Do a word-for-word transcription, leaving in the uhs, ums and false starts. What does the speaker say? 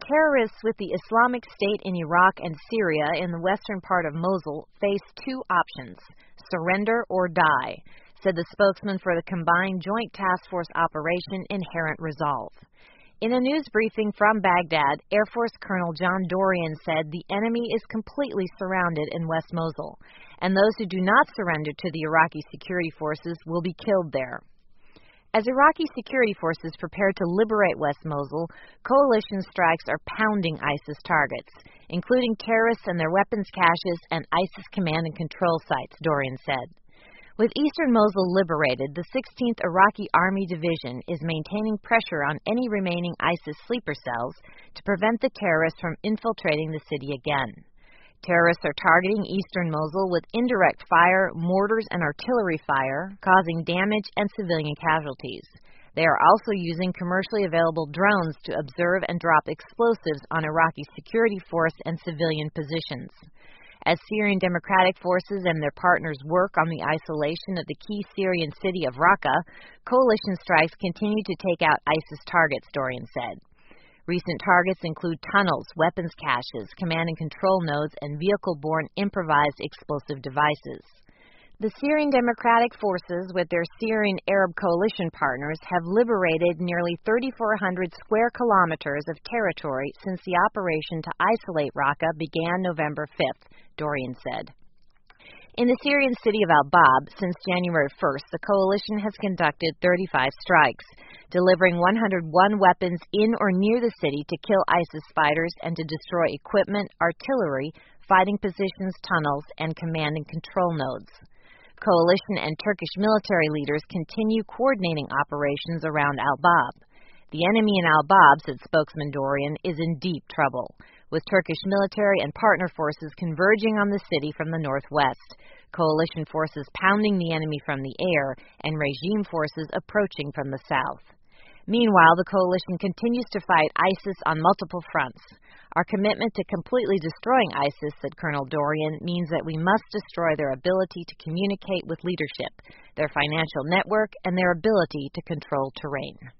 terrorists with the Islamic State in Iraq and Syria in the western part of Mosul face two options: surrender or die, said the spokesman for the combined Joint Task Force operation Inherent Resolve. In a news briefing from Baghdad, Air Force Colonel John Dorian said the enemy is completely surrounded in West Mosul, and those who do not surrender to the Iraqi security forces will be killed there. As Iraqi security forces prepare to liberate West Mosul, coalition strikes are pounding ISIS targets, including terrorists and their weapons caches and ISIS command and control sites, Dorian said. With eastern Mosul liberated, the sixteenth Iraqi Army Division is maintaining pressure on any remaining ISIS sleeper cells to prevent the terrorists from infiltrating the city again. Terrorists are targeting eastern Mosul with indirect fire, mortars, and artillery fire, causing damage and civilian casualties. They are also using commercially available drones to observe and drop explosives on Iraqi security force and civilian positions. As Syrian Democratic Forces and their partners work on the isolation of the key Syrian city of Raqqa, coalition strikes continue to take out ISIS targets, Dorian said. Recent targets include tunnels, weapons caches, command and control nodes, and vehicle-borne improvised explosive devices. The Syrian Democratic Forces, with their Syrian Arab coalition partners, have liberated nearly thirty-four hundred square kilometers of territory since the operation to isolate Raqqa began November fifth, Dorian said. In the Syrian city of Al-Bab, since January first, the coalition has conducted thirty-five strikes, delivering one hundred one weapons in or near the city to kill ISIS fighters and to destroy equipment, artillery, fighting positions, tunnels, and command and control nodes. Coalition and Turkish military leaders continue coordinating operations around Al-Bab. The enemy in Al-Bab, said spokesman Dorian, is in deep trouble, with Turkish military and partner forces converging on the city from the northwest, coalition forces pounding the enemy from the air, and regime forces approaching from the south. Meanwhile, the coalition continues to fight ISIS on multiple fronts. Our commitment to completely destroying ISIS, said Colonel Dorian, means that we must destroy their ability to communicate with leadership, their financial network, and their ability to control terrain.